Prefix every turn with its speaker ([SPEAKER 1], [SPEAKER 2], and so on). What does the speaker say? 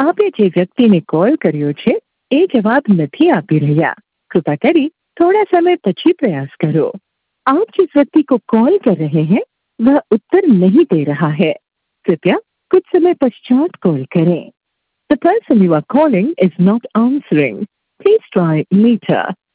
[SPEAKER 1] આપે જે વ્યક્તિને કોલ કર્યો છે એ જવાબ નથી આપી રહ્યા। कृपा करी थोड़ा समय પછી प्रयास करो। आप जिस व्यक्ति को कॉल कर रहे हैं वह उत्तर नहीं दे रहा है। कृपया कुछ समय पश्चात कॉल करें। The person you are calling is not answering. Please try later.